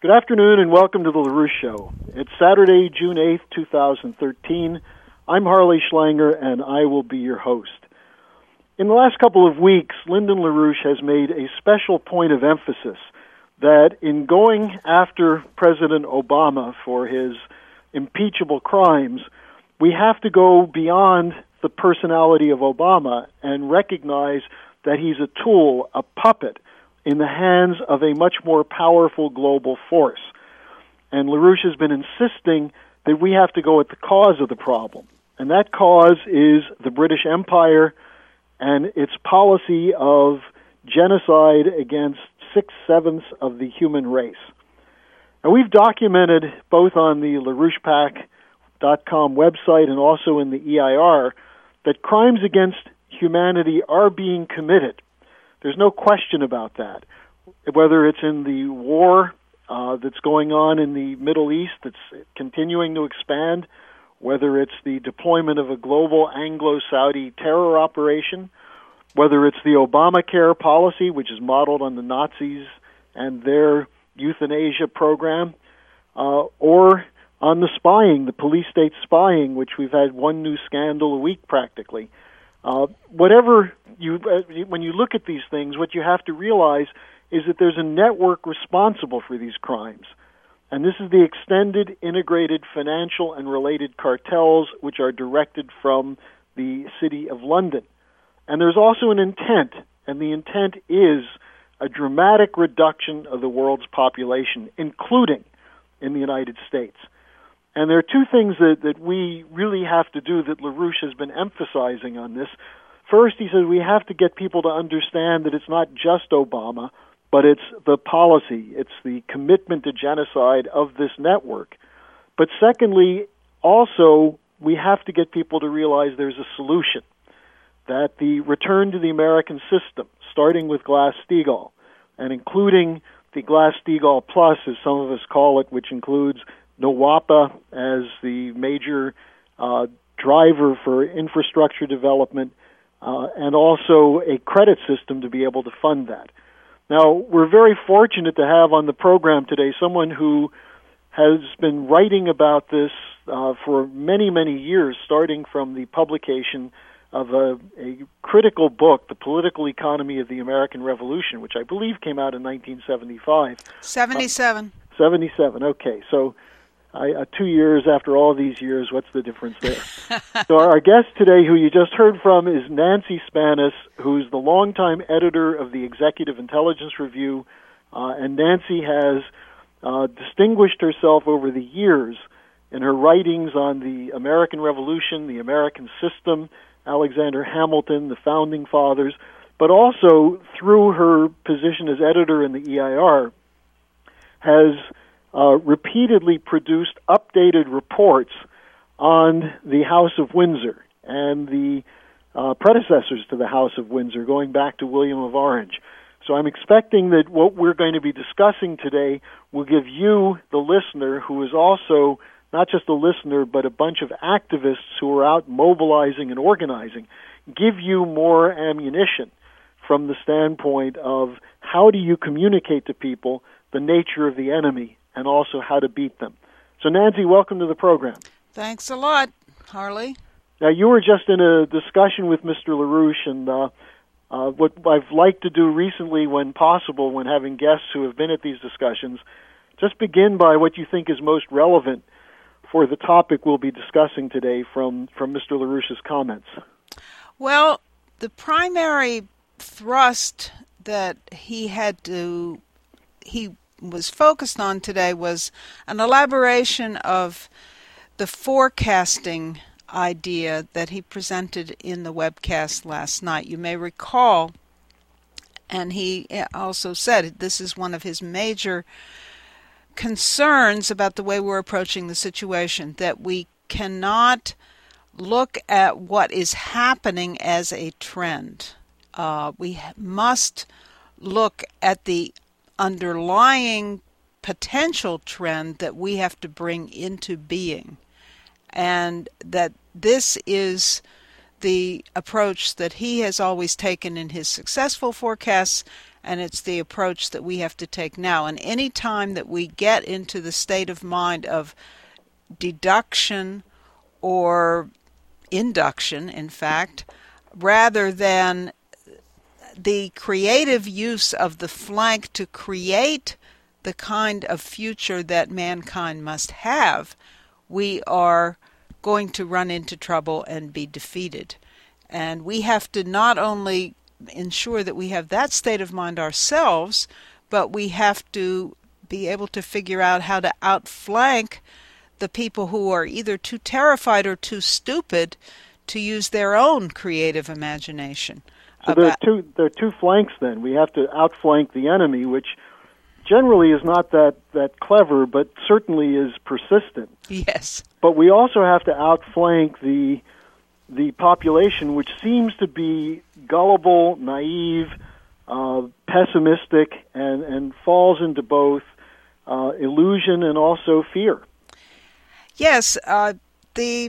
Good afternoon and welcome to the LaRouche Show. It's Saturday, June 8th, 2013. I'm Harley Schlanger and I will be your host. In the last couple of weeks, Lyndon LaRouche has made a special point of emphasis that in going after President Obama for his impeachable crimes, we have to go beyond the personality of Obama and recognize that he's a tool, a puppet, in the hands of a much more powerful global force. And LaRouche has been insisting that we have to go at the cause of the problem. And that cause is the British Empire and its policy of genocide against 6/7 of the human race. And we've documented both on the LaRouchePAC.com website and also in the EIR that crimes against humanity are being committed. There's no question about that. Whether it's in the war that's going on in the Middle East that's continuing to expand, whether it's the deployment of a global Anglo-Saudi terror operation, whether it's the Obamacare policy, which is modeled on the Nazis and their euthanasia program, or on the spying, the police state spying, which we've had one new scandal a week practically. When you look at these things, what you have to realize is that there's a network responsible for these crimes. And this is the extended, integrated financial and related cartels which are directed from the City of London. And there's also an intent, and the intent is a dramatic reduction of the world's population, including in the United States. And there are two things that we really have to do that LaRouche has been emphasizing on this. First, he says we have to get people to understand that it's not just Obama, but it's the policy, it's the commitment to genocide of this network. But secondly, also, we have to get people to realize there's a solution, that the return to the American system, starting with Glass-Steagall, and including the Glass-Steagall Plus, as some of us call it, which includes NWAPA as the major driver for infrastructure development, and also a credit system to be able to fund that. Now, we're very fortunate to have on the program today someone who has been writing about this for many, many years, starting from the publication of a critical book, The Political Economy of the American Revolution, which I believe came out in 1975. 77. 77, okay. So 2 years after all these years, what's the difference there? So our guest today, who you just heard from, is Nancy Spanis, who's the longtime editor of the Executive Intelligence Review, and Nancy has distinguished herself over the years in her writings on the American Revolution, the American system, Alexander Hamilton, the Founding Fathers, but also through her position as editor in the EIR, has repeatedly produced updated reports on the House of Windsor and the predecessors to the House of Windsor, going back to William of Orange. So I'm expecting that what we're going to be discussing today will give you, the listener, who is also not just a listener, but a bunch of activists who are out mobilizing and organizing, give you more ammunition from the standpoint of how do you communicate to people the nature of the enemy and also how to beat them. So, Nancy, welcome to the program. Thanks a lot, Harley. Now, you were just in a discussion with Mr. LaRouche, and what I've liked to do recently when possible, when having guests who have been at these discussions, just begin by what you think is most relevant for the topic we'll be discussing today from Mr. LaRouche's comments. Well, the primary thrust that he was focused on today was an elaboration of the forecasting idea that he presented in the webcast last night. You may recall, and he also said this is one of his major concerns about the way we're approaching the situation, that we cannot look at what is happening as a trend. We must look at the underlying potential trend that we have to bring into being, and that this is the approach that he has always taken in his successful forecasts and it's the approach that we have to take now. And any time that we get into the state of mind of deduction or induction, in fact, rather than the creative use of the flank to create the kind of future that mankind must have, we are going to run into trouble and be defeated. And we have to not only ensure that we have that state of mind ourselves, but we have to be able to figure out how to outflank the people who are either too terrified or too stupid to use their own creative imagination. So there are two flanks then. We have to outflank the enemy, which generally is not that clever, but certainly is persistent. Yes. But we also have to outflank the population, which seems to be gullible, naive, pessimistic, and falls into both illusion and also fear. Yes, they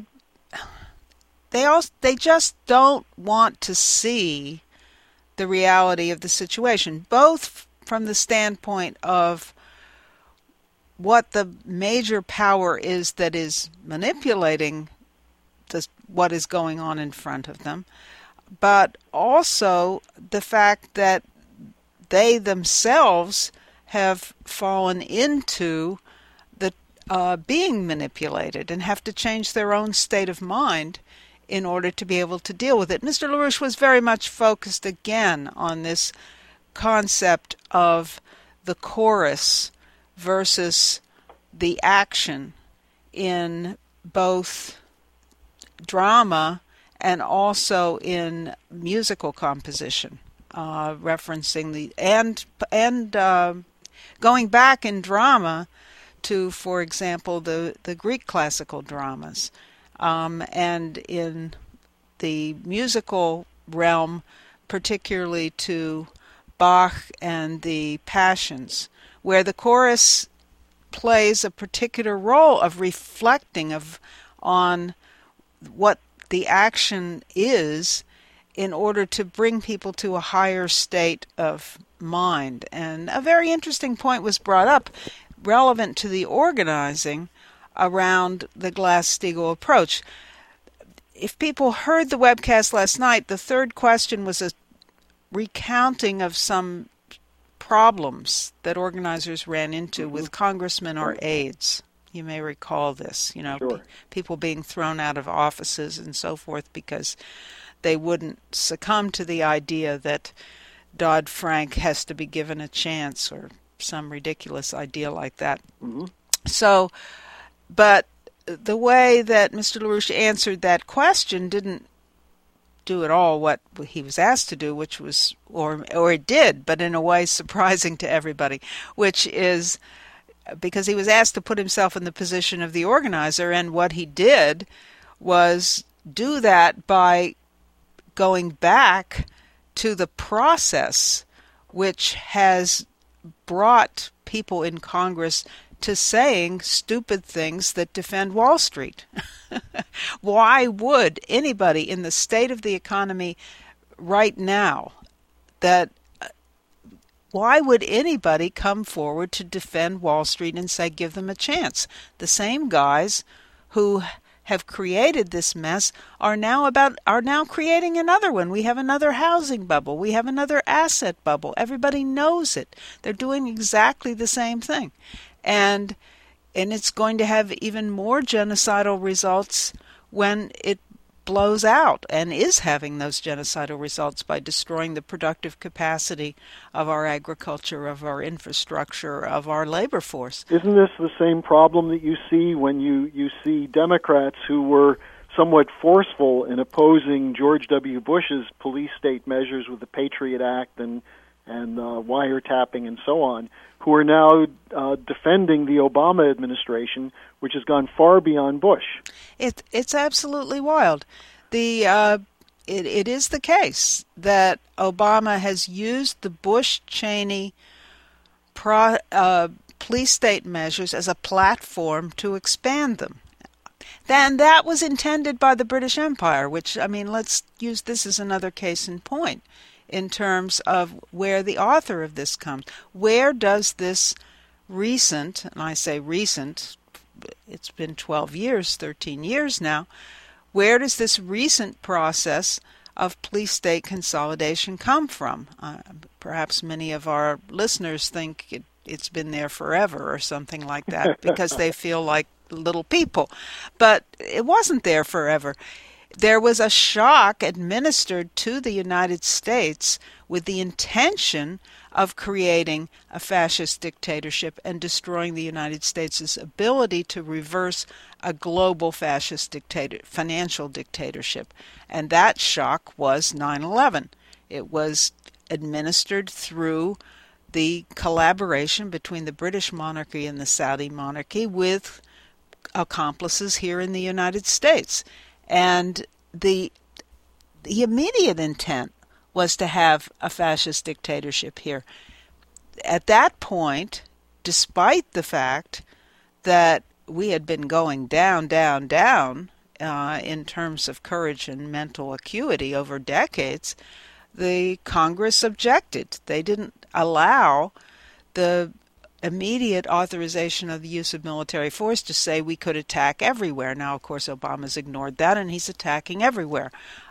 just don't want to see the reality of the situation, both from the standpoint of what the major power is that is manipulating what is going on in front of them, but also the fact that they themselves have fallen into the being manipulated and have to change their own state of mind in order to be able to deal with it. Mr. LaRouche was very much focused again on this concept of the chorus versus the action in both drama and also in musical composition, referencing going back in drama to, for example, the Greek classical dramas, and in the musical realm, particularly to Bach and the Passions, where the chorus plays a particular role of reflecting on what the action is in order to bring people to a higher state of mind. And a very interesting point was brought up relevant to the organizing around the Glass-Steagall approach. If people heard the webcast last night, the third question was a recounting of some problems that organizers ran into with congressmen or aides. You may recall this, Sure. People being thrown out of offices and so forth because they wouldn't succumb to the idea that Dodd-Frank has to be given a chance or some ridiculous idea like that. Mm-hmm. So, but the way that Mr. LaRouche answered that question didn't do at all what he was asked to do, which was, or it did, but in a way surprising to everybody, which is because he was asked to put himself in the position of the organizer, and what he did was do that by going back to the process which has brought people in Congress to saying stupid things that defend Wall Street. Why would anybody in the state of the economy right now, why would anybody come forward to defend Wall Street and say give them a chance? The same guys who have created this mess are now creating another one. We have another housing bubble. We have another asset bubble. Everybody knows it. They're doing exactly the same thing. And it's going to have even more genocidal results when it blows out, and is having those genocidal results by destroying the productive capacity of our agriculture, of our infrastructure, of our labor force. Isn't this the same problem that you see when you see Democrats who were somewhat forceful in opposing George W. Bush's police state measures with the Patriot Act and wiretapping and so on, who are now defending the Obama administration, which has gone far beyond Bush? It's absolutely wild. It is the case that Obama has used the Bush-Cheney police state measures as a platform to expand them. Then that was intended by the British Empire, which, let's use this as another case in point. in terms of where the author of this comes. Where does this recent, and I say recent, it's been 12 years, 13 years now, where does this recent process of police-state consolidation come from? Perhaps many of our listeners think it's been there forever or something like that because they feel like little people. But it wasn't there forever. There was a shock administered to the United States with the intention of creating a fascist dictatorship and destroying the United States' ability to reverse a global fascist financial dictatorship. And that shock was 9/11. It was administered through the collaboration between the British monarchy and the Saudi monarchy with accomplices here in the United States. And the immediate intent was to have a fascist dictatorship here. At that point, despite the fact that we had been going down in terms of courage and mental acuity over decades, the Congress objected. They didn't allow the immediate authorization of the use of military force to say we could attack everywhere. Now, of course, Obama's ignored that, and he's attacking everywhere.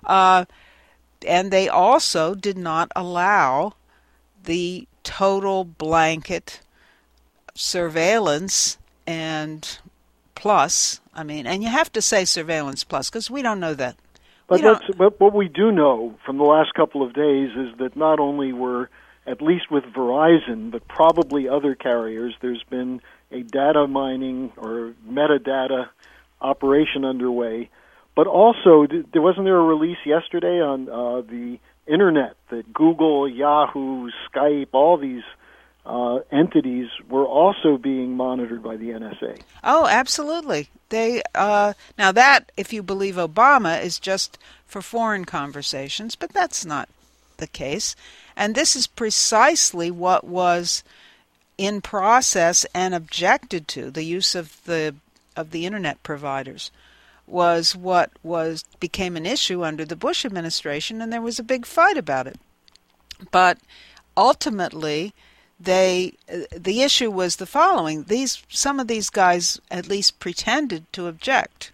And they also did not allow the total blanket surveillance and plus, and you have to say surveillance plus because we don't know that. But what we do know from the last couple of days is that not only were, at least with Verizon, but probably other carriers, there's been a data mining or metadata operation underway. But also, wasn't there a release yesterday on the Internet that Google, Yahoo, Skype, all these entities were also being monitored by the NSA? Oh, absolutely. They now that, if you believe Obama, is just for foreign conversations, but that's not the case. And this is precisely what was in process and objected to. The use of the Internet providers was what became an issue under the Bush administration, and there was a big fight about it. But ultimately, the issue was the following: some of these guys at least pretended to object,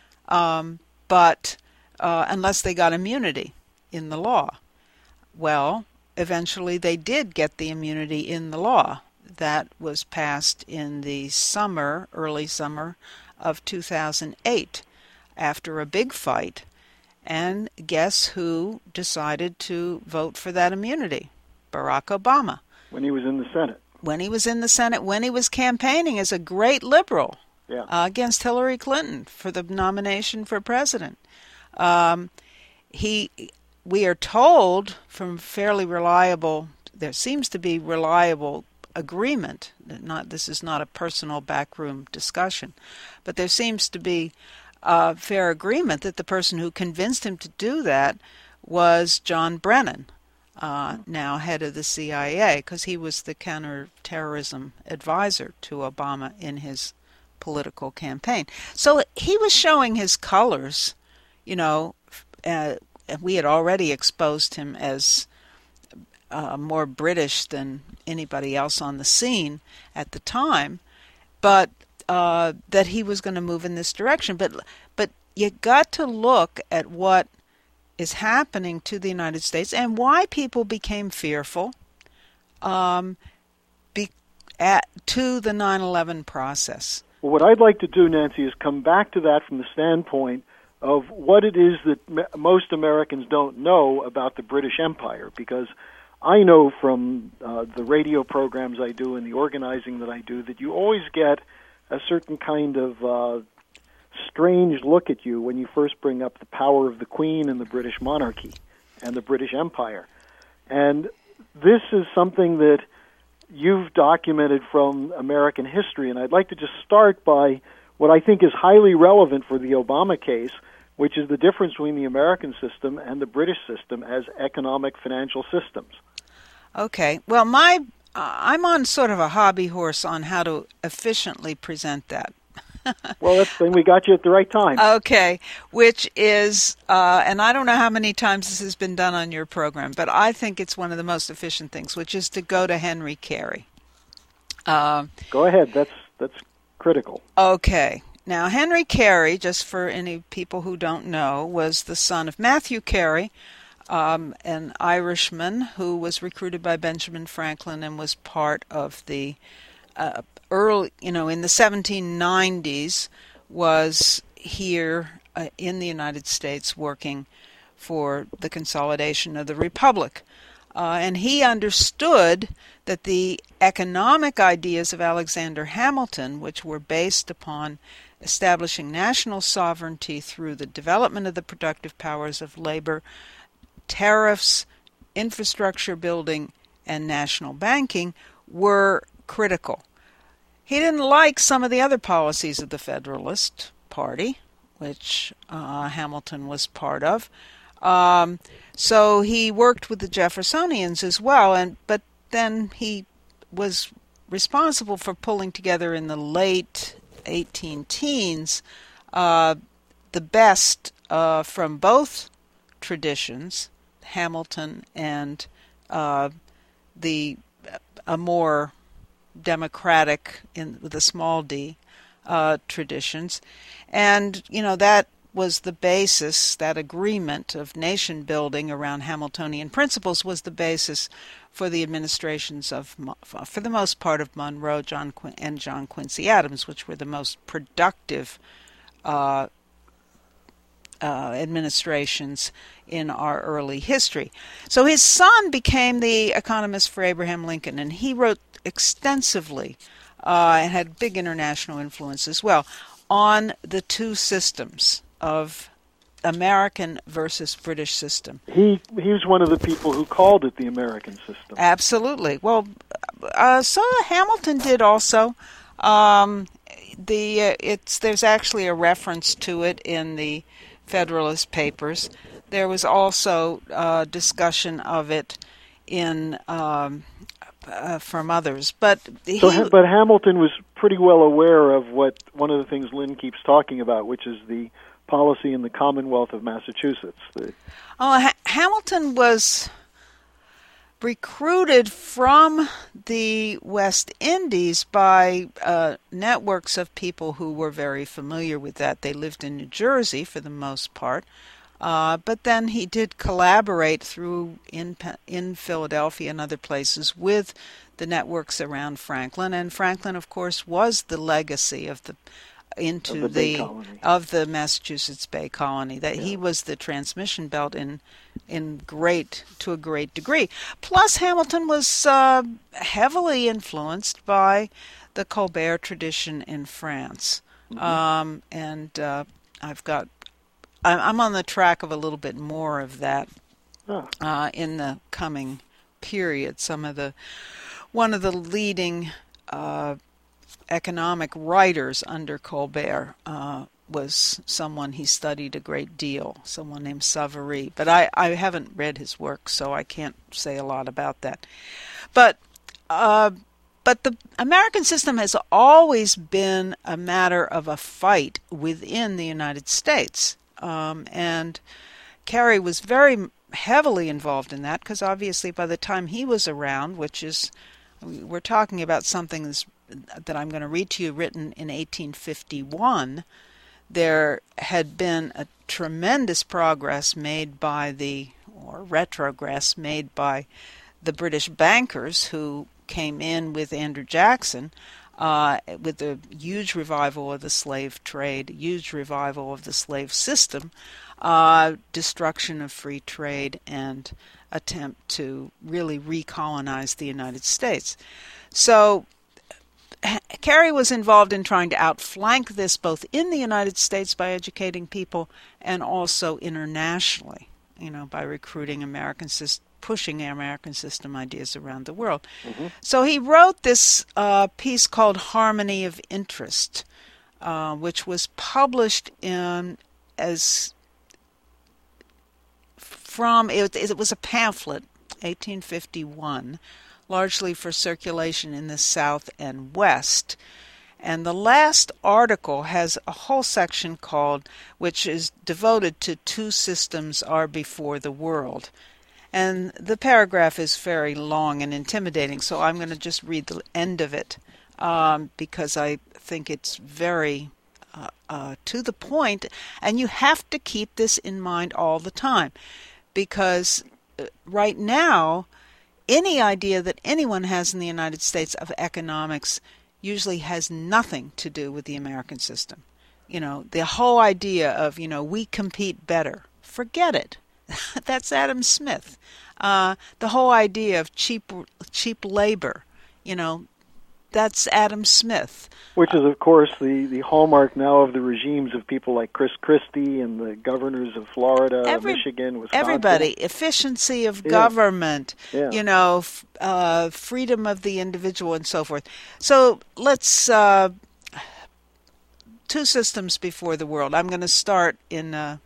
but unless they got immunity in the law. Well, eventually they did get the immunity in the law. That was passed in the early summer of 2008, after a big fight. And guess who decided to vote for that immunity? Barack Obama. When he was in the Senate. When he was in the Senate, when he was campaigning as a great liberal against Hillary Clinton for the nomination for president. We are told from fairly reliable, there seems to be reliable agreement, this is not a personal backroom discussion, but there seems to be fair agreement that the person who convinced him to do that was John Brennan, now head of the CIA, because he was the counterterrorism advisor to Obama in his political campaign. So he was showing his colors, we had already exposed him as more British than anybody else on the scene at the time, but that he was going to move in this direction. But you got to look at what is happening to the United States and why people became fearful to the 9/11 process. Well, what I'd like to do, Nancy, is come back to that from the standpoint of what it is that most Americans don't know about the British Empire, because I know from the radio programs I do and the organizing that I do that you always get a certain kind of strange look at you when you first bring up the power of the Queen and the British monarchy and the British Empire. And this is something that you've documented from American history, and I'd like to just start by what I think is highly relevant for the Obama case, which is the difference between the American system and the British system as economic financial systems. Okay. Well, I'm on sort of a hobby horse on how to efficiently present that. Well, then we got you at the right time. Okay, which is, and I don't know how many times this has been done on your program, but I think it's one of the most efficient things, which is to go to Henry Carey. Go ahead. That's critical. Okay. Now, Henry Carey, just for any people who don't know, was the son of Matthew Carey, an Irishman who was recruited by Benjamin Franklin and was part of the early, in the 1790s, was here in the United States working for the consolidation of the Republic. And he understood that the economic ideas of Alexander Hamilton, which were based upon establishing national sovereignty through the development of the productive powers of labor, tariffs, infrastructure building, and national banking, were critical. He didn't like some of the other policies of the Federalist Party, which Hamilton was part of. So he worked with the Jeffersonians as well, but then he was responsible for pulling together in the late 18-teens the best from both traditions, Hamilton and a more democratic, with a small d, traditions. And, that was the basis, that agreement of nation building around Hamiltonian principles was the basis for the administrations of, for the most part, of Monroe and John Quincy Adams, which were the most productive administrations in our early history. So his son became the economist for Abraham Lincoln, and he wrote extensively and had big international influence as well on the two systems of American versus British system. He was one of the people who called it the American system. Absolutely. Well, so Hamilton did also. There's actually a reference to it in the Federalist Papers. There was also discussion of it in from others, but Hamilton was pretty well aware of what one of the things Lynn keeps talking about, which is the policy in the Commonwealth of Massachusetts. Hamilton was recruited from the West Indies by networks of people who were very familiar with that. They lived in New Jersey for the most part, but then he did collaborate in Philadelphia and other places with the networks around Franklin. And Franklin, of course, was the legacy of the Massachusetts Bay Colony. That he was the transmission belt to a great degree. Plus, Hamilton was heavily influenced by the Colbert tradition in France, I'm on the track of a little bit more of that in the coming period. One of the leading economic writers under Colbert was someone he studied a great deal, someone named Savary. But I haven't read his work, so I can't say a lot about that. But the American system has always been a matter of a fight within the United States. And Carey was very heavily involved in that, because obviously by the time he was around, we're talking about something that I'm going to read to you, written in 1851, there had been a tremendous retrogress made by the British bankers who came in with Andrew Jackson, with the huge revival of the slave trade, huge revival of the slave system, destruction of free trade, and attempt to really recolonize the United States. So Carey was involved in trying to outflank this both in the United States by educating people and also internationally, by recruiting pushing American system ideas around the world. Mm-hmm. So he wrote this piece called Harmony of Interest, which was published it was a pamphlet, 1851, largely for circulation in the South and West. And the last article has a whole section which is devoted to two systems are before the world. And the paragraph is very long and intimidating, so I'm going to just read the end of it because I think it's very to the point, and you have to keep this in mind all the time, because right now, any idea that anyone has in the United States of economics usually has nothing to do with the American system. The whole idea of, we compete better. Forget it. That's Adam Smith. The whole idea of cheap labor, that's Adam Smith. Which is, of course, the hallmark now of the regimes of people like Chris Christie and the governors of Florida, Michigan, Wisconsin. Everybody. Efficiency of government, freedom of the individual, and so forth. So let's... two systems before the world. I'm going to start in the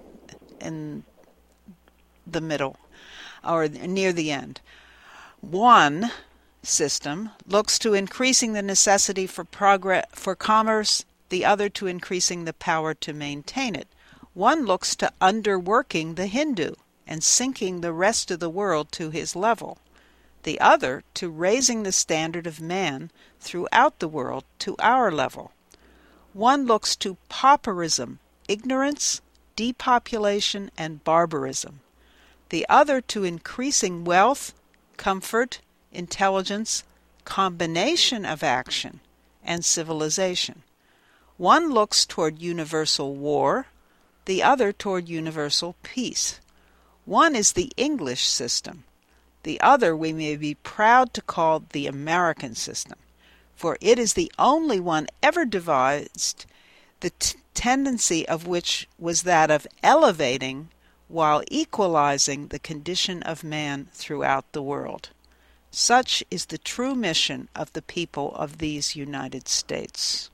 middle, or near the end. One system looks to increasing the necessity for commerce, the other to increasing the power to maintain it. One looks to underworking the Hindu and sinking the rest of the world to his level. The other to raising the standard of man throughout the world to our level. One looks to pauperism, ignorance, depopulation, and barbarism. The other to increasing wealth, comfort, intelligence, combination of action, and civilization. One looks toward universal war, the other toward universal peace. One is the English system. The other we may be proud to call the American system, for it is the only one ever devised, the tendency of which was that of elevating while equalizing the condition of man throughout the world. Such is the true mission of the people of these United States.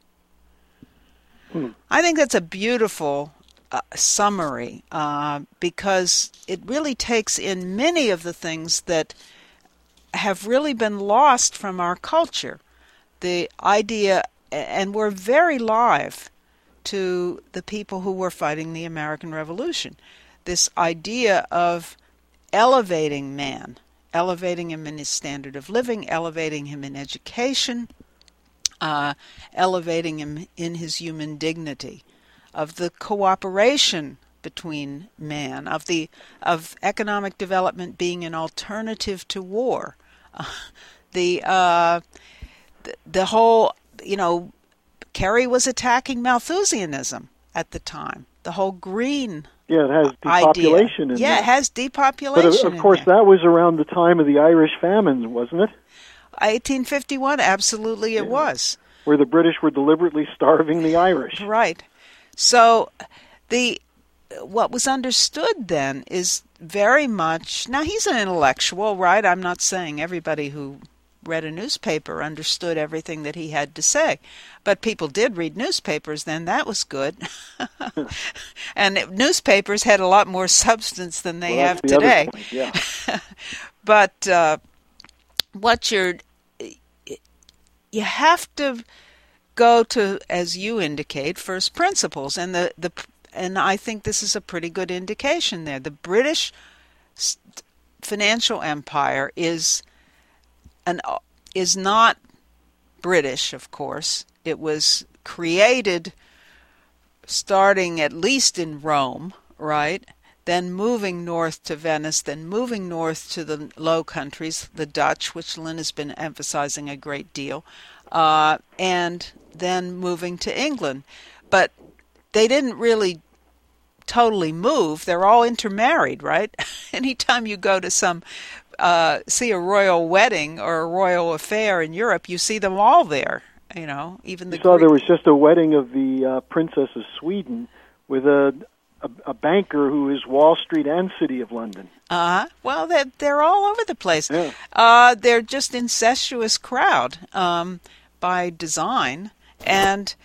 I think that's a beautiful summary because it really takes in many of the things that have really been lost from our culture. The idea, and we're very live to the people who were fighting the American Revolution, this idea of elevating man, elevating him in his standard of living, elevating him in education, elevating him in his human dignity, of the cooperation between man, of economic development being an alternative to war, the whole, Kerry was attacking Malthusianism at the time, the whole green. Yeah, it has depopulation in it has depopulation. But of course, that was around the time of the Irish famine, wasn't it? 1851, absolutely it was. Where the British were deliberately starving the Irish. Right. So what was understood then is very much, now he's an intellectual, right? I'm not saying everybody who read a newspaper understood everything that he had to say. But people did read newspapers then. That was good. And newspapers had a lot more substance than they have today. Point, yeah. But you have to go to, as you indicate, first principles. And and I think this is a pretty good indication there. The British financial empire is not British, of course. It was created starting at least in Rome, right? Then moving north to Venice, then moving north to the Low Countries, the Dutch, which Lynn has been emphasizing a great deal, and then moving to England. But they didn't really totally move. They're all intermarried, right? Anytime you go to see a royal wedding or a royal affair in Europe, you see them all there. Even the. There was just a wedding of the Princess of Sweden with a banker who is Wall Street and City of London. Well, they're all over the place. Yeah. They're just incestuous crowd by design, and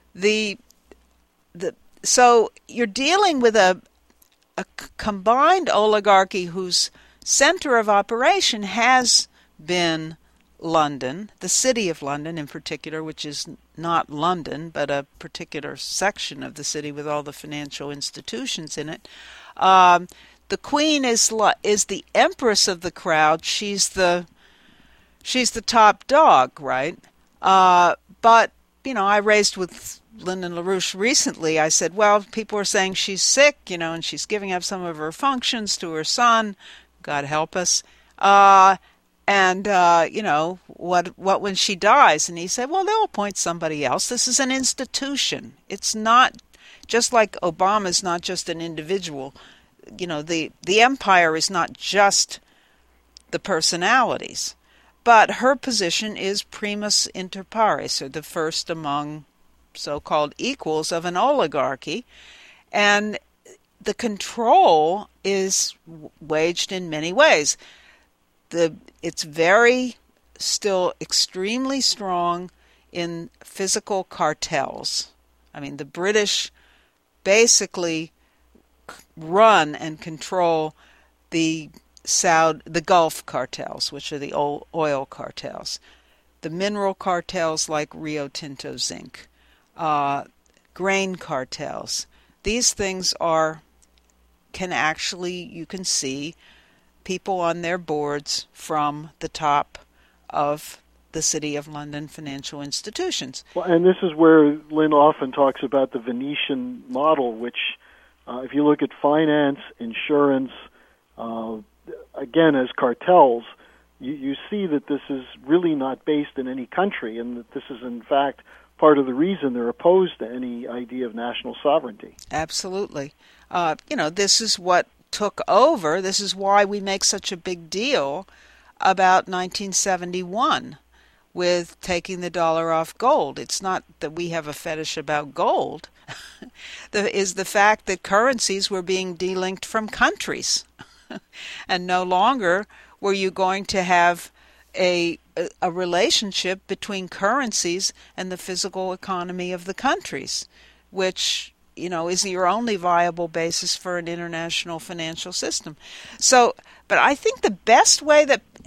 so you're dealing with a combined oligarchy whose center of operation has been London, the City of London in particular, which is not London, but a particular section of the city with all the financial institutions in it. The Queen is the empress of the crowd. She's the top dog, right? But I raised with Lyndon LaRouche recently. I said, well, people are saying she's sick, and she's giving up some of her functions to her son. God help us. What when she dies? And he said, well, they'll appoint somebody else. This is an institution. It's not just like Obama's not just an individual. The empire is not just the personalities. But her position is primus inter pares, or the first among so-called equals of an oligarchy. And the control is waged in many ways. It's very still extremely strong in physical cartels. I mean, the British basically run and control the Gulf cartels, which are the oil cartels, the mineral cartels like Rio Tinto Zinc, grain cartels. These things you can see people on their boards from the top of the City of London financial institutions. Well, and this is where Lynn often talks about the Venetian model, which, if you look at finance, insurance, again, as cartels, you see that this is really not based in any country, and that this is, in fact, part of the reason they're opposed to any idea of national sovereignty. Absolutely. This is what took over. This is why we make such a big deal about 1971 with taking the dollar off gold. It's not that we have a fetish about gold. Is the fact that currencies were being delinked from countries. And no longer were you going to have a relationship between currencies and the physical economy of the countries, which is your only viable basis for an international financial system. So, but I think the best way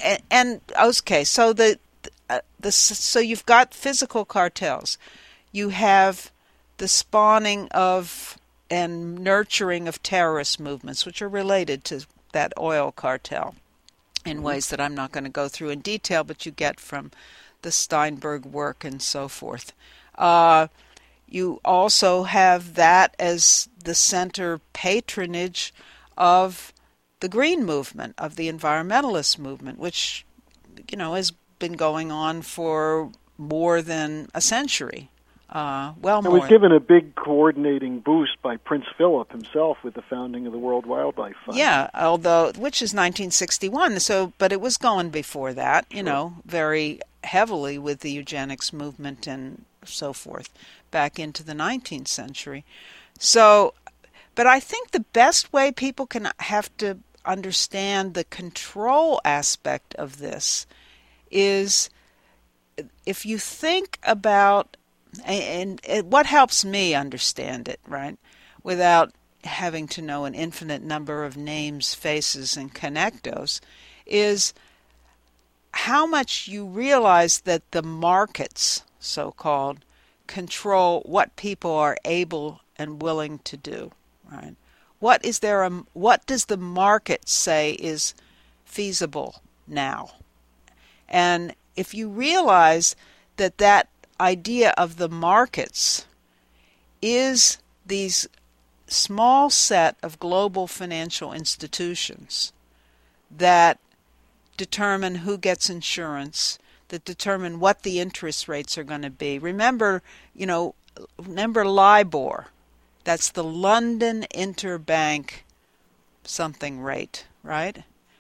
so you've got physical cartels, you have the spawning of and nurturing of terrorist movements, which are related to that oil cartel in ways that I'm not going to go through in detail, but you get from the Steinberg work and so forth. You also have that as the center patronage of the green movement, of the environmentalist movement, which, has been going on for more than a century. It was given a big coordinating boost by Prince Philip himself with the founding of the World Wildlife Fund. Yeah, which is 1961. But it was going before that, very heavily with the eugenics movement and so forth back into the 19th century. So, but I think the best way people can have to understand the control aspect of this is if you think about, and what helps me understand it, right, without having to know an infinite number of names, faces, and connectos, is how much you realize that the markets, so-called, control what people are able and willing to do, right? What does the market say is feasible now? And if you realize that idea of the markets is these small set of global financial institutions that determine who gets insurance, that determine what the interest rates are going to be. Remember LIBOR. That's the London Interbank something rate, right?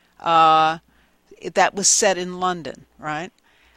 That was set in London, right?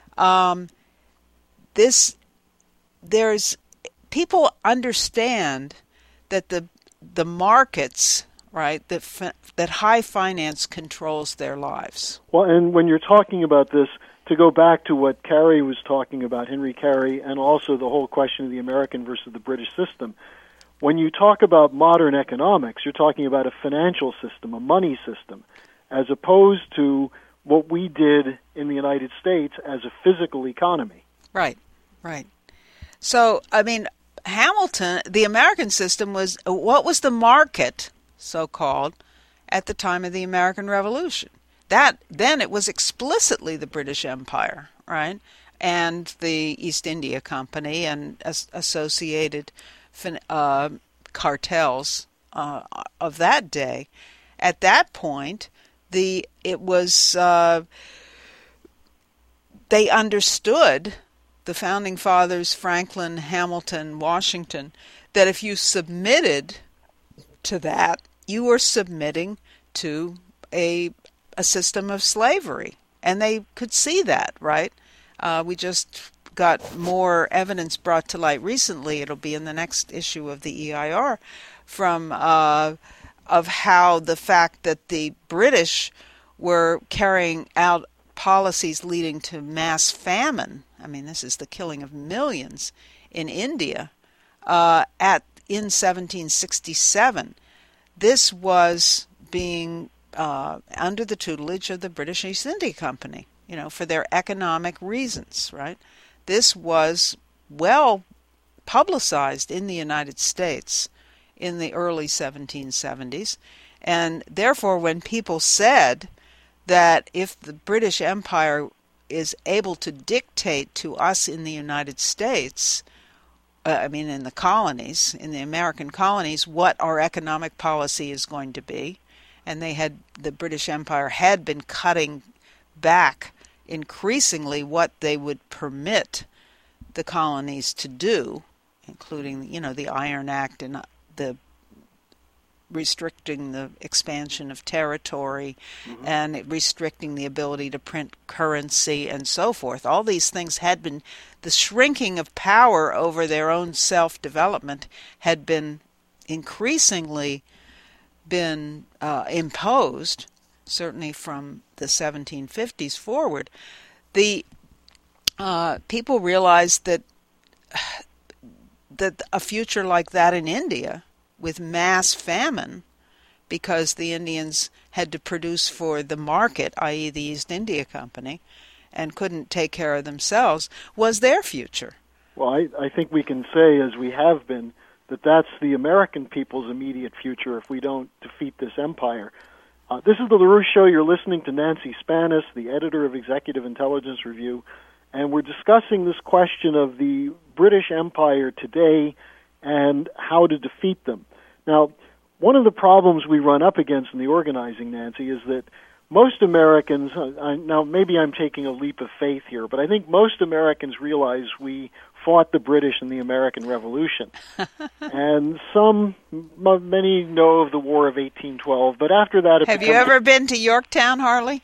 People understand that the markets, right, that high finance controls their lives. Well, and when you're talking about this, to go back to what Carey was talking about, Henry Carey, and also the whole question of the American versus the British system, when you talk about modern economics, you're talking about a financial system, a money system, as opposed to what we did in the United States as a physical economy. Right, right. So, I mean, Hamilton, the American system was, what was the market, so-called, at the time of the American Revolution? Then it was explicitly the British Empire, right? And the East India Company and associated cartels of that day. At that point, they understood, the founding fathers, Franklin, Hamilton, Washington, that if you submitted to that, you were submitting to a system of slavery. And they could see that, right? We just got more evidence brought to light recently. It'll be in the next issue of the EIR from of how the fact that the British were carrying out policies leading to mass famine. I mean, this is the killing of millions in India in 1767. This was being under the tutelage of the British East India Company, for their economic reasons, right? This was well publicized in the United States in the early 1770s. And therefore, when people said that if the British Empire is able to dictate to us in the United States, in the colonies, in the American colonies, what our economic policy is going to be, and the British Empire had been cutting back increasingly what they would permit the colonies to do, including, the Iron Act and the restricting the expansion of territory and restricting the ability to print currency and so forth. All these things had been, the shrinking of power over their own self-development had been increasingly imposed, certainly from the 1750s forward. The people realized that a future like that in India, with mass famine, because the Indians had to produce for the market, i.e. the East India Company, and couldn't take care of themselves, was their future. Well, I think we can say, as we have been, that that's the American people's immediate future if we don't defeat this empire. This is the LaRouche Show. You're listening to Nancy Spanis, the editor of Executive Intelligence Review, and we're discussing this question of the British Empire today and how to defeat them. Now, one of the problems we run up against in the organizing, Nancy, is that most Americans, now maybe I'm taking a leap of faith here, but I think most Americans realize we fought the British in the American Revolution. And many know of the War of 1812, but after that... Have you ever been to Yorktown, Harley?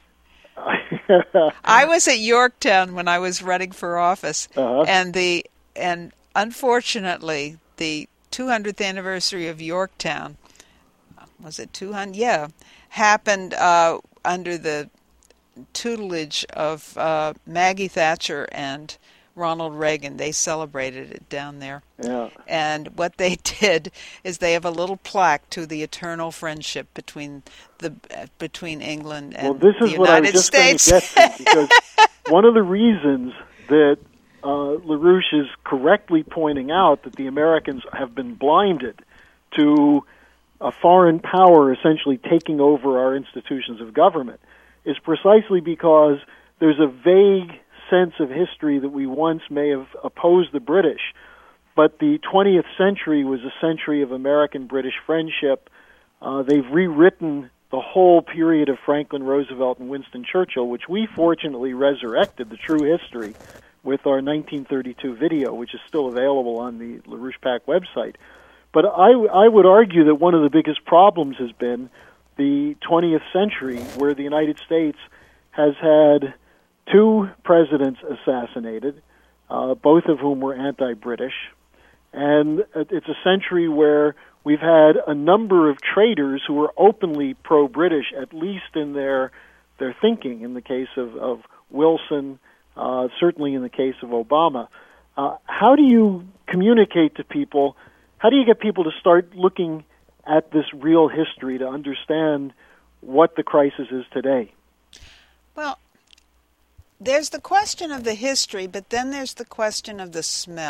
I was at Yorktown when I was running for office, and unfortunately, the 200th anniversary of Yorktown, was it 200? Yeah, happened under the tutelage of Maggie Thatcher and Ronald Reagan. They celebrated it down there. Yeah. And what they did is they have a little plaque to the eternal friendship between England and the United States. Well, this is what I was just going to get to, because one of the reasons that LaRouche is correctly pointing out that the Americans have been blinded to a foreign power essentially taking over our institutions of government is precisely because there's a vague sense of history that we once may have opposed the British, but the 20th century was a century of American-British friendship. They've rewritten the whole period of Franklin Roosevelt and Winston Churchill, which we fortunately resurrected, the true history, with our 1932 video, which is still available on the LaRouche PAC website. But I would argue that one of the biggest problems has been the 20th century, where the United States has had 2 presidents assassinated, both of whom were anti-British. And it's a century where we've had a number of traitors who were openly pro-British, at least in their thinking, in the case of Wilson, certainly in the case of Obama. How do you communicate to people? How do you get people to start looking at this real history to understand what the crisis is today? Well, there's the question of the history, but then there's the question of the smell.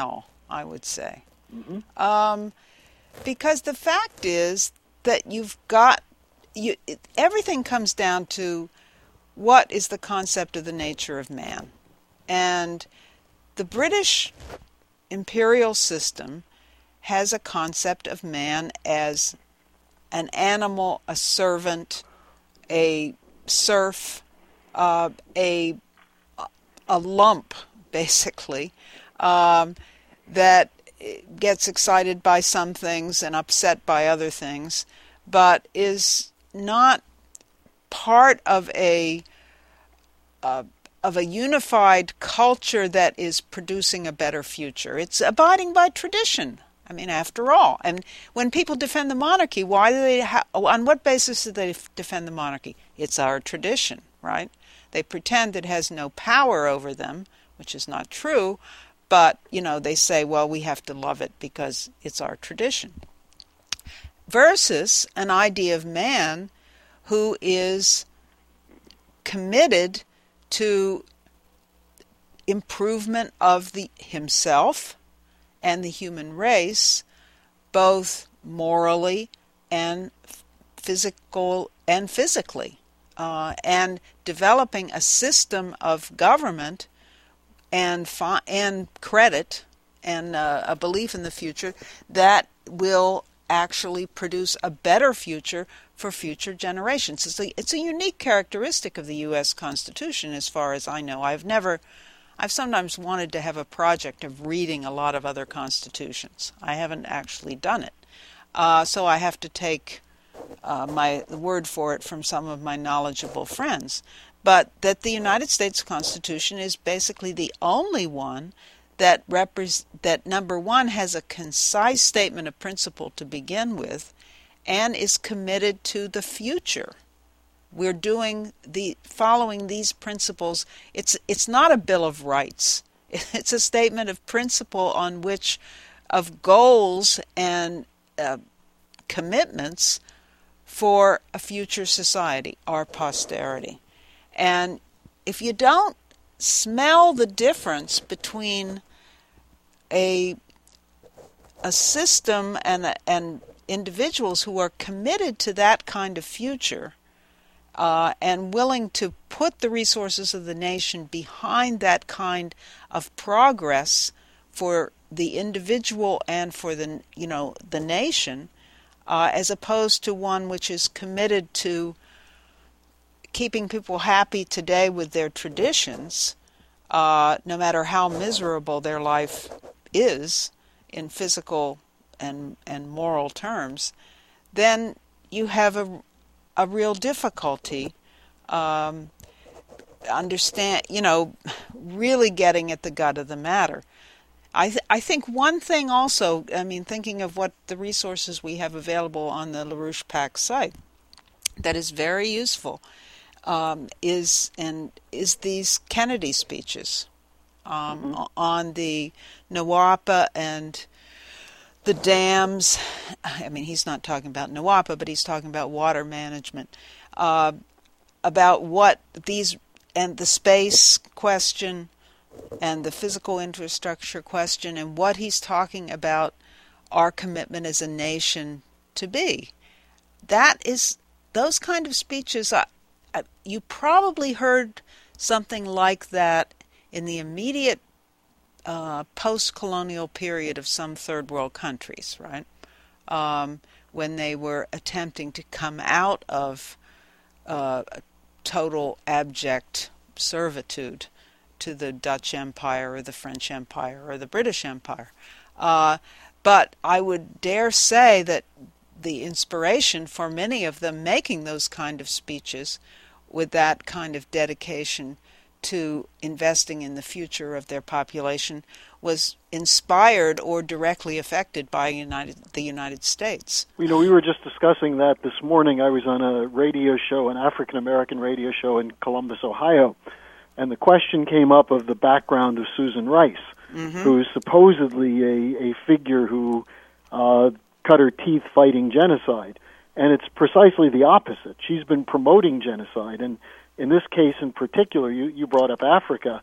I would say. Mm-hmm. Because the fact is that everything comes down to what is the concept of the nature of man. And the British imperial system has a concept of man as an animal, a servant, a serf, a lump, basically, that gets excited by some things and upset by other things, but is not part of a unified culture that is producing a better future. It's abiding by tradition. I mean, after all. And when people defend the monarchy, why do they on what basis do they defend the monarchy? It's our tradition, right? They pretend it has no power over them, which is not true, but, they say, well, we have to love it because it's our tradition. Versus an idea of man who is committed to improvement of himself and the human race, both morally and physically, and developing a system of government and credit and a belief in the future that will actually produce a better future for future generations. It's a unique characteristic of the U.S. Constitution, as far as I know. I've sometimes wanted to have a project of reading a lot of other constitutions. I haven't actually done it. So I have to take my word for it from some of my knowledgeable friends. But that the United States Constitution is basically the only one that number one, has a concise statement of principle to begin with and is committed to the future. We're following these principles. It's not a Bill of Rights. It's a statement of principle of goals and commitments for a future society, our posterity. And if you don't smell the difference between a system and individuals who are committed to that kind of future, and willing to put the resources of the nation behind that kind of progress for the individual and for the nation, as opposed to one which is committed to keeping people happy today with their traditions, no matter how miserable their life is in physical and moral terms, then you have a real difficulty really getting at the gut of the matter. I think one thing also, thinking of what the resources we have available on the LaRouche PAC site that is very useful, is these Kennedy speeches on the NWAPA and the dams. He's not talking about NWAPA, but he's talking about water management, about what these, and the space question and the physical infrastructure question, and what he's talking about our commitment as a nation to be. Those kind of speeches, you probably heard something like that in the immediate post-colonial period of some third world countries, right? When they were attempting to come out of total abject servitude to the Dutch Empire or the French Empire or the British Empire. But I would dare say that the inspiration for many of them making those kind of speeches with that kind of dedication to investing in the future of their population was inspired or directly affected by the United States. We were just discussing that this morning. I was on a radio show, an African-American radio show in Columbus, Ohio, and the question came up of the background of Susan Rice, who is supposedly a figure who cut her teeth fighting genocide. And it's precisely the opposite. She's been promoting genocide, and in this case in particular, you brought up Africa.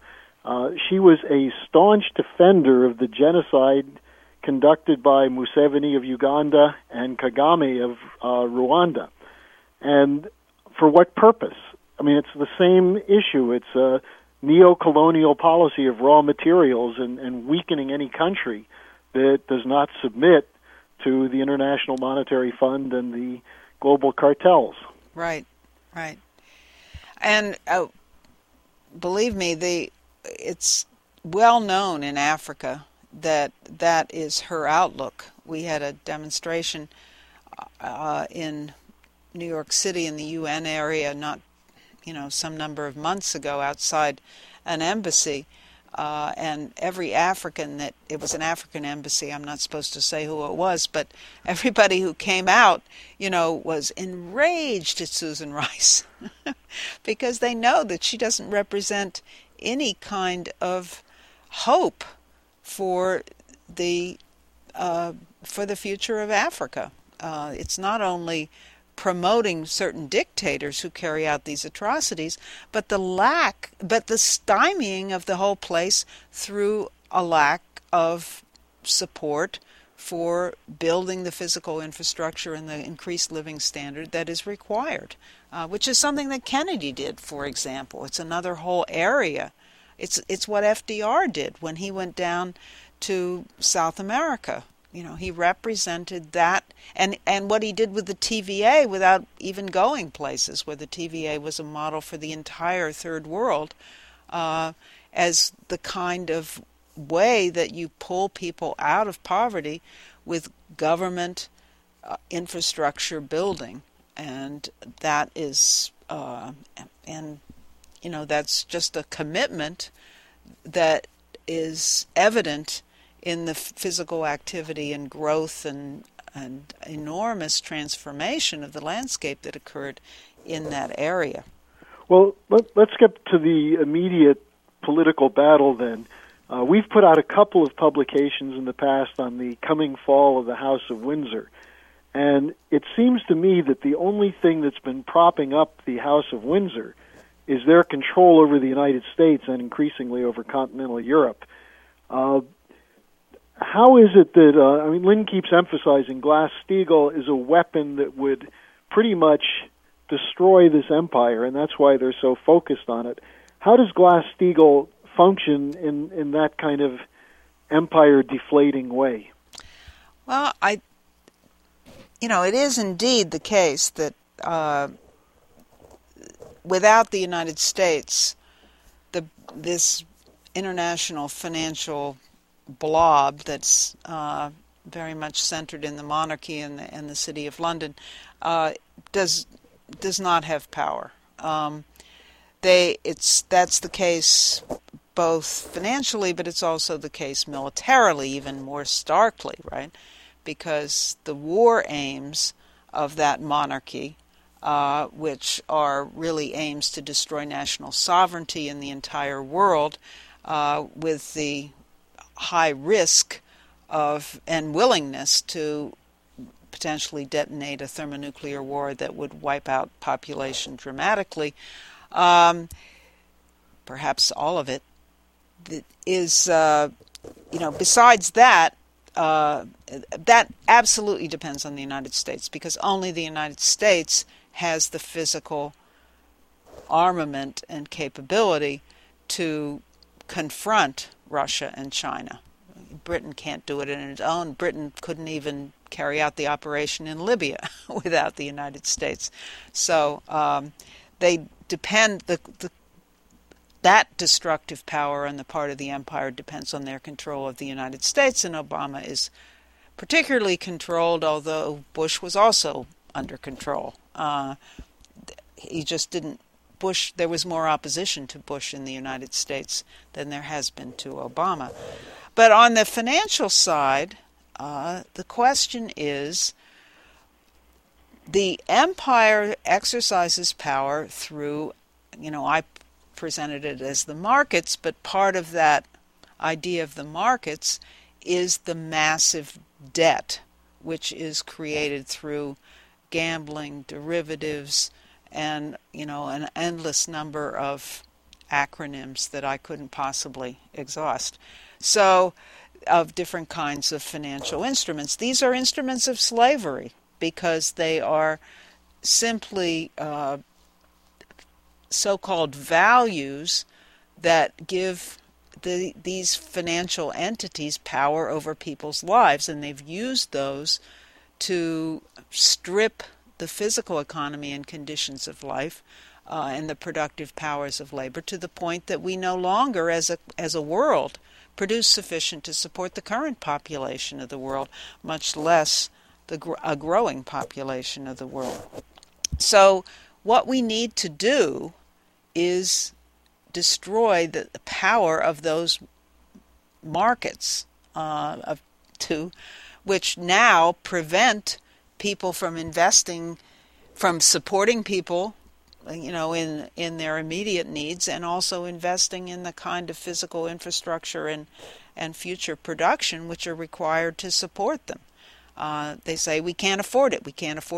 She was a staunch defender of the genocide conducted by Museveni of Uganda and Kagame of Rwanda. And for what purpose? I mean, it's the same issue. It's a neo-colonial policy of raw materials and weakening any country that does not submit to the International Monetary Fund and the global cartels. Right, right. And believe me, it's well known in Africa that is her outlook. We had a demonstration in New York City in the UN area some number of months ago outside an embassy, and every African it was an African embassy, I'm not supposed to say who it was, but everybody who came out, was enraged at Susan Rice because they know that she doesn't represent any kind of hope for the future of Africa. It's not only promoting certain dictators who carry out these atrocities, but the stymieing of the whole place through a lack of support for building the physical infrastructure and the increased living standard that is required, which is something that Kennedy did, for example. It's another whole area. It's what FDR did when he went down to South America. He represented that, and what he did with the TVA without even going places, where the TVA was a model for the entire third world, as the kind of way that you pull people out of poverty with government infrastructure building. And that is, that's just a commitment that is evident in the physical activity and growth and enormous transformation of the landscape that occurred in that area. Well, let's get to the immediate political battle then. We've put out a couple of publications in the past on the coming fall of the House of Windsor, and it seems to me that the only thing that's been propping up the House of Windsor is their control over the United States and increasingly over continental Europe. How is it that, Lynn keeps emphasizing Glass-Steagall is a weapon that would pretty much destroy this empire, and that's why they're so focused on it. How does Glass-Steagall function in that kind of empire-deflating way? Well, it is indeed the case that without the United States, this international financial blob that's very much centered in the monarchy and the City of London does not have power. That's the case both financially, but it's also the case militarily, even more starkly, right? Because the war aims of that monarchy, which are really aims to destroy national sovereignty in the entire world, with the high risk of and willingness to potentially detonate a thermonuclear war that would wipe out population dramatically, perhaps all of it, is, besides that, that absolutely depends on the United States, because only the United States has the physical armament and capability to confront Russia and China. Britain can't do it on its own. Britain couldn't even carry out the operation in Libya without the United States. So they depend, that destructive power on the part of the empire depends on their control of the United States, and Obama is particularly controlled, although Bush was also under control. He just didn't. There was more opposition to Bush in the United States than there has been to Obama. But on the financial side, the question is, the empire exercises power through, I presented it as the markets, but part of that idea of the markets is the massive debt, which is created through gambling, derivatives, and an endless number of acronyms that I couldn't possibly exhaust. So, of different kinds of financial instruments. These are instruments of slavery because they are simply so-called values that give these financial entities power over people's lives, and they've used those to strip the physical economy and conditions of life and the productive powers of labor to the point that we no longer, as a world, produce sufficient to support the current population of the world, much less a growing population of the world. So what we need to do is destroy the power of those markets which now prevent people from investing, from supporting people, in their immediate needs, and also investing in the kind of physical infrastructure and future production which are required to support them. They say we can't afford it,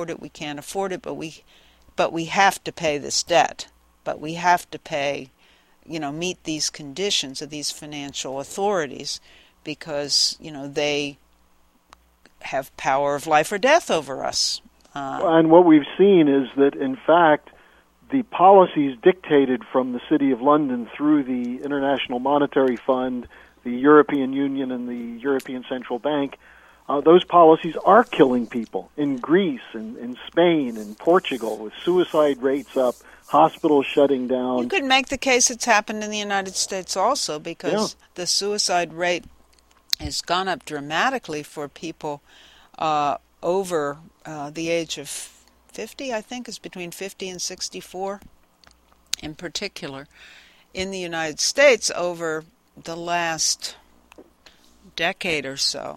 but we have to pay this debt. But we have to pay, meet these conditions of these financial authorities because, they have power of life or death over us. And what we've seen is that, in fact, the policies dictated from the City of London through the International Monetary Fund, the European Union, and the European Central Bank, those policies are killing people in Greece and in Spain and Portugal, with suicide rates up, hospitals shutting down. You could make the case it's happened in the United States also, because the suicide rate has gone up dramatically for people over the age of 50, I think, is between 50 and 64 in particular. In the United States over the last decade or so,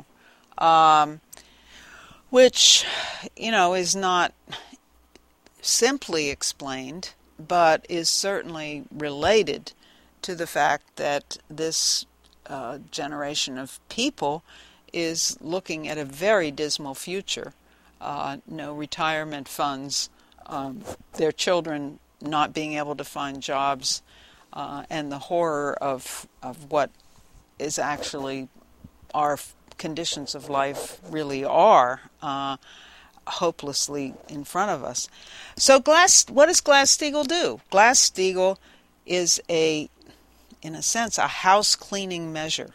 which, is not simply explained, but is certainly related to the fact that this generation of people is looking at a very dismal future. No retirement funds, their children not being able to find jobs, and the horror of what is actually our conditions of life really are hopelessly in front of us. So what does Glass-Steagall do? Glass-Steagall is in a sense, a house cleaning measure.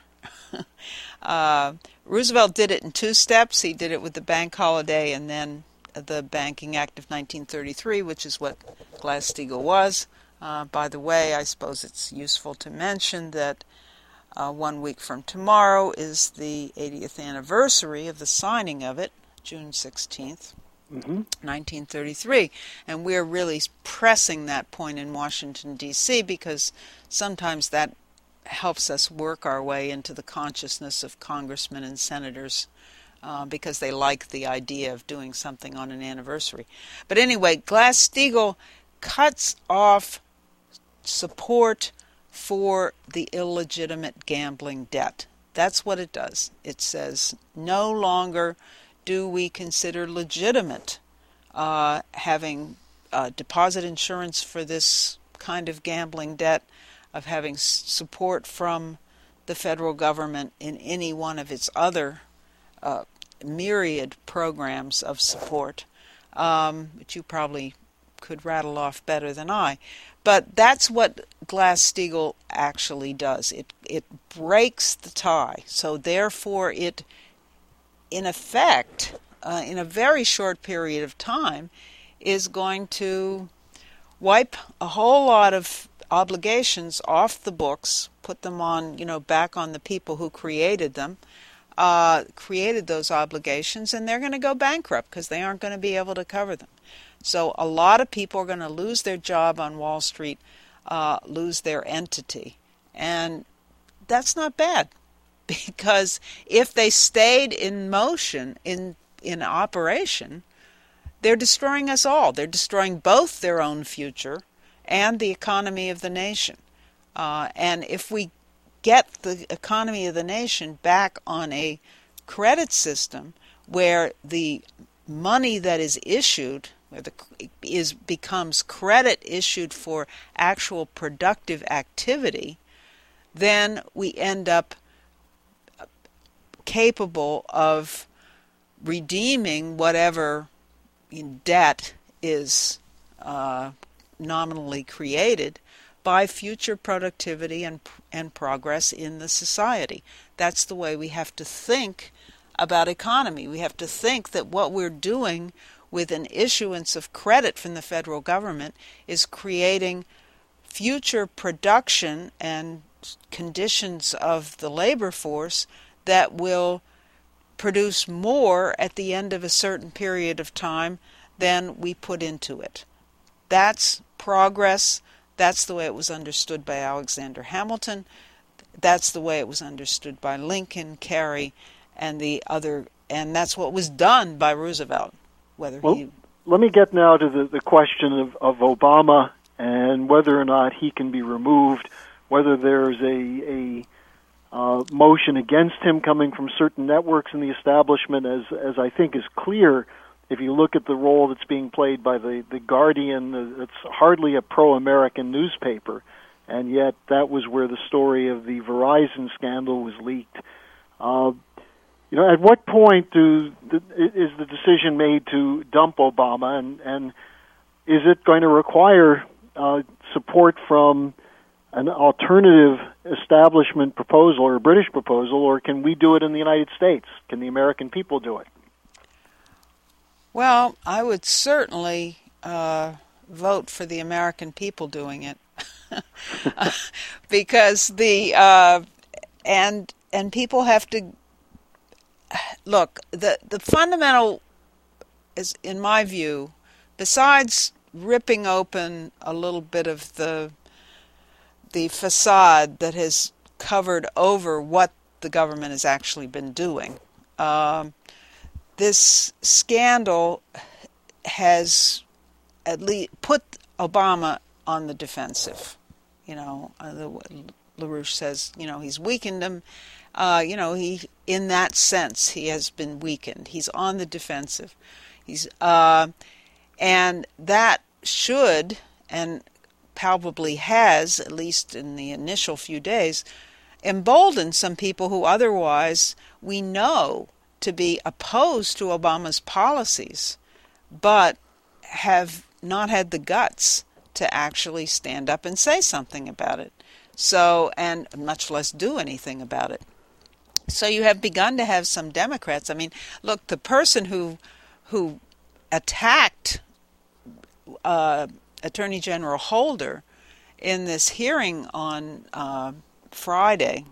Roosevelt did it in two steps. He did it with the bank holiday and then the Banking Act of 1933, which is what Glass-Steagall was. By the way, I suppose it's useful to mention that 1 week from tomorrow is the 80th anniversary of the signing of it, June 16th, 1933. And we're really pressing that point in Washington, D.C., because sometimes that helps us work our way into the consciousness of congressmen and senators because they like the idea of doing something on an anniversary. But anyway, Glass-Steagall cuts off support for the illegitimate gambling debt. That's what it does. It says no longer do we consider legitimate having deposit insurance for this kind of gambling debt, of having support from the federal government in any one of its other myriad programs of support, which you probably could rattle off better than I. But that's what Glass-Steagall actually does. It breaks the tie. So therefore it, in effect, in a very short period of time, is going to wipe a whole lot of obligations off the books, put them on, back on the people who created them, created those obligations, and they're going to go bankrupt because they aren't going to be able to cover them. So a lot of people are going to lose their job on Wall Street, lose their entity. And that's not bad, because if they stayed in motion, in operation, they're destroying us all. They're destroying both their own future and the economy of the nation. And if we get the economy of the nation back on a credit system where the money that is issued where becomes credit issued for actual productive activity, then we end up capable of redeeming whatever debt is nominally created by future productivity and progress in the society. That's the way we have to think about economy. We have to think that what we're doing with an issuance of credit from the federal government is creating future production and conditions of the labor force that will produce more at the end of a certain period of time than we put into it. That's progress. That's the way it was understood by Alexander Hamilton. That's the way it was understood by Lincoln, Carey, and that's what was done by Roosevelt. Let me get now to the question of Obama and whether or not he can be removed, whether there's a motion against him coming from certain networks in the establishment, as I think is clear. If you look at the role that's being played by the Guardian, it's hardly a pro-American newspaper, and yet that was where the story of the Verizon scandal was leaked. At what point is the decision made to dump Obama, and is it going to require support from an alternative establishment proposal or a British proposal, or can we do it in the United States? Can the American people do it? Well, I would certainly vote for the American people doing it, because and people have to look. The fundamental is, in my view, besides ripping open a little bit of the facade that has covered over what the government has actually been doing. This scandal has at least put Obama on the defensive. LaRouche says, he's weakened him. In that sense, he has been weakened. He's on the defensive. And that should, and palpably has, at least in the initial few days, emboldened some people who otherwise we know to be opposed to Obama's policies, but have not had the guts to actually stand up and say something about it. So, and much less do anything about it. So you have begun to have some Democrats. I mean, look, the person who attacked Attorney General Holder in this hearing on Thursday,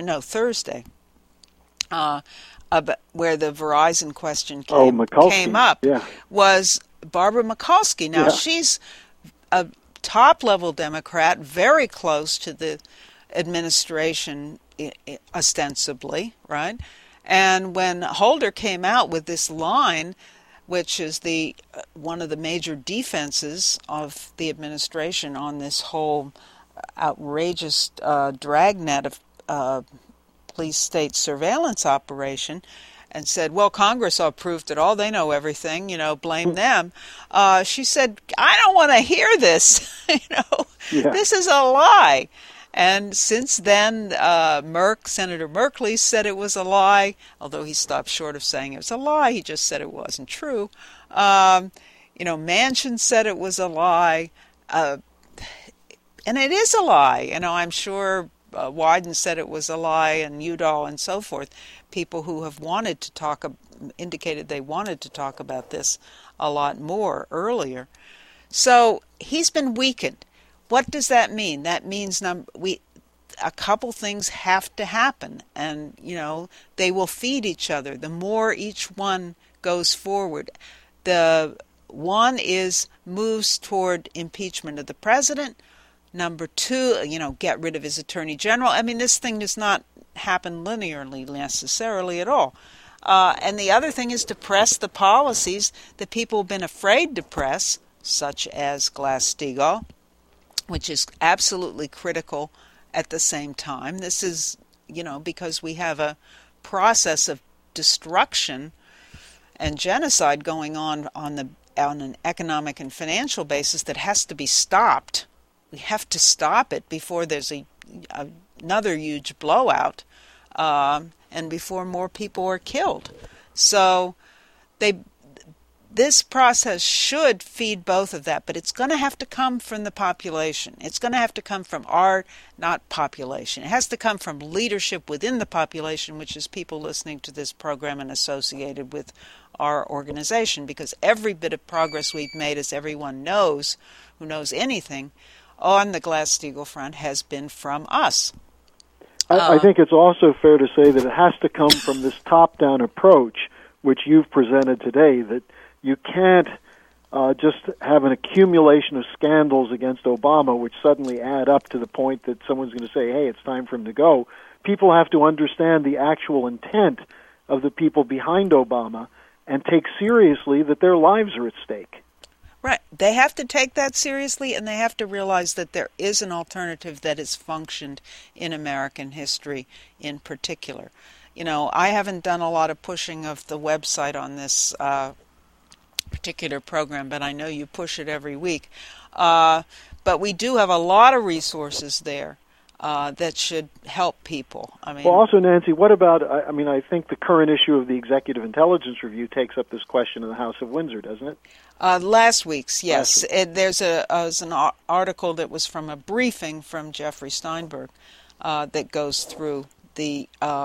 where the Verizon question came up, was Barbara Mikulski. Now, she's a top-level Democrat, very close to the administration, ostensibly, right? And when Holder came out with this line, which is one of the major defenses of the administration on this whole outrageous dragnet of police state surveillance operation, and said, well, Congress approved it all, they know everything, blame them. She said, I don't want to hear this, This is a lie. And since then, Senator Merkley said it was a lie, although he stopped short of saying it was a lie. He just said it wasn't true. Manchin said it was a lie. And it is a lie. I'm sure Wyden said it was a lie, and Udall and so forth. People who have indicated they wanted to talk about this a lot more earlier. So he's been weakened. What does that mean? That means a couple things have to happen, and they will feed each other. The more each one goes forward, the one moves toward impeachment of the president. Number two, get rid of his attorney general. I mean, this thing does not happen linearly necessarily at all. And the other thing is to press the policies that people have been afraid to press, such as Glass-Steagall, which is absolutely critical at the same time. This is, because we have a process of destruction and genocide going on the on an economic and financial basis that has to be stopped. We have to stop it before there's another huge blowout, and before more people are killed. So this process should feed both of that, but it's going to have to come from the population. It's going to have to come from not population. It has to come from leadership within the population, which is people listening to this program and associated with our organization, because every bit of progress we've made, as everyone knows, who knows anything, on the Glass-Steagall front has been from us. I think it's also fair to say that it has to come from this top-down approach, which you've presented today, that you can't just have an accumulation of scandals against Obama, which suddenly add up to the point that someone's going to say, hey, it's time for him to go. People have to understand the actual intent of the people behind Obama and take seriously that their lives are at stake. Right. They have to take that seriously, and they have to realize that there is an alternative that has functioned in American history in particular. You know, I haven't done a lot of pushing of the website on this particular program, but I know you push it every week. But we do have a lot of resources there that should help people. I mean, well, also, Nancy, what about, I think the current issue of the Executive Intelligence Review takes up this question in the House of Windsor, doesn't it? Last week's, yes. There's an article that was from a briefing from Jeffrey Steinberg that goes through the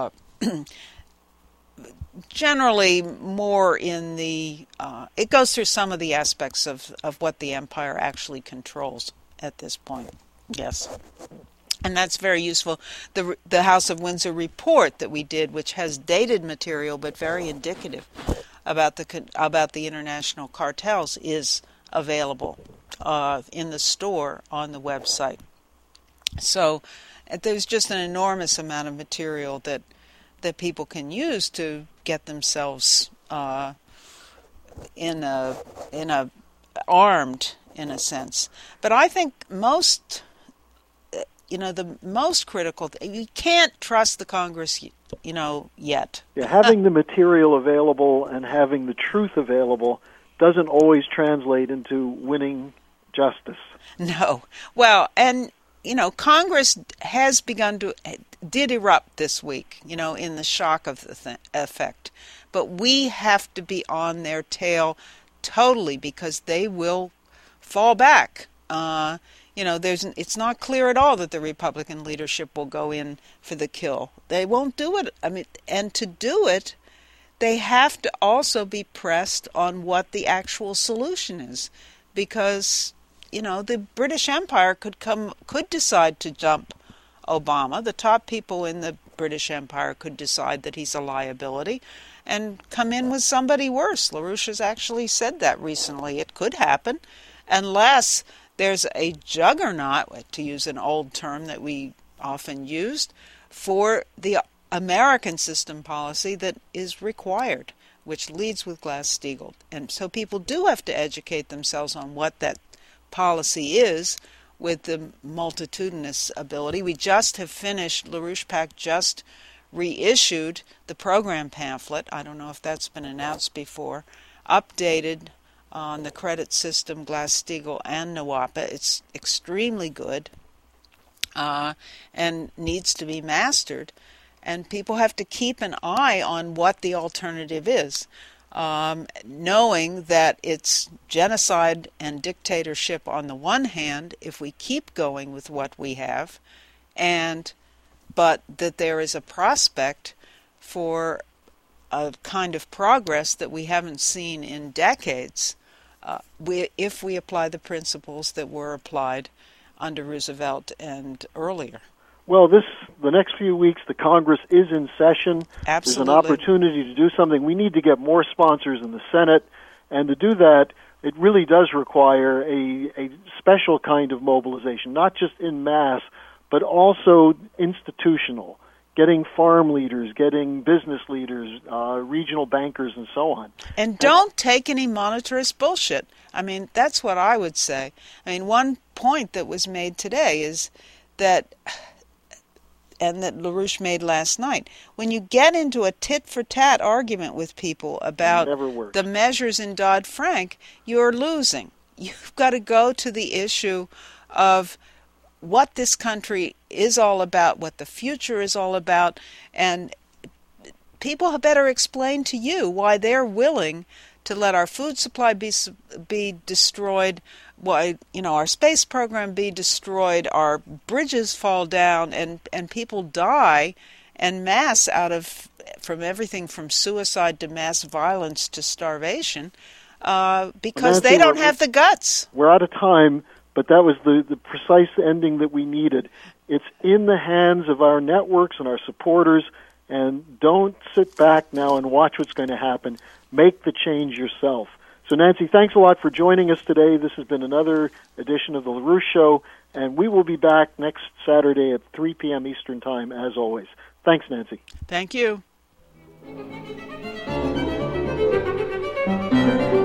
generally more in the it goes through some of the aspects of what the empire actually controls at this point. Yes. And that's very useful. The House of Windsor report that we did, which has dated material but very indicative about the international cartels, is available in the store on the website. So there's just an enormous amount of material that people can use to get themselves in a armed in a sense. But I think most. The most critical, you can't trust the Congress, yet. Yeah, having the material available and having the truth available doesn't always translate into winning justice. No. Well, and, Congress has did erupt this week, in the shock of the effect. But we have to be on their tail totally because they will fall back. It's not clear at all that the Republican leadership will go in for the kill. They won't do it. And to do it, they have to also be pressed on what the actual solution is, because the British Empire could decide to dump Obama. The top people in the British Empire could decide that he's a liability and come in with somebody worse. LaRouche has actually said that recently. It could happen, unless there's a juggernaut, to use an old term that we often used, for the American system policy that is required, which leads with Glass-Steagall. And so people do have to educate themselves on what that policy is with the multitudinous ability. We just have finished, LaRouche PAC just reissued the program pamphlet. I don't know if that's been announced before, updated on the credit system, Glass-Steagall and NWAPA. It's extremely good and needs to be mastered. And people have to keep an eye on what the alternative is, knowing that it's genocide and dictatorship on the one hand if we keep going with what we have, but that there is a prospect for a kind of progress that we haven't seen in decades if we apply the principles that were applied under Roosevelt and earlier. Well, the next few weeks, the Congress is in session. Absolutely. There's an opportunity to do something. We need to get more sponsors in the Senate, and to do that, it really does require a special kind of mobilization, not just in mass, but also institutional, getting farm leaders, getting business leaders, regional bankers, and so on. And don't take any monetarist bullshit. That's what I would say. One point that was made today is that and that LaRouche made last night. When you get into a tit-for-tat argument with people about the measures in Dodd-Frank, you're losing. You've got to go to the issue of what this country is all about, what the future is all about, and people have better explain to you why they're willing to let our food supply be destroyed, why our space program be destroyed, our bridges fall down, and people die en masse from everything from suicide to mass violence to starvation because they don't have the guts. We're out of time, but that was the precise ending that we needed. It's in the hands of our networks and our supporters, and don't sit back now and watch what's going to happen. Make the change yourself. So, Nancy, thanks a lot for joining us today. This has been another edition of The LaRouche Show, and we will be back next Saturday at 3 p.m. Eastern Time, as always. Thanks, Nancy. Thank you.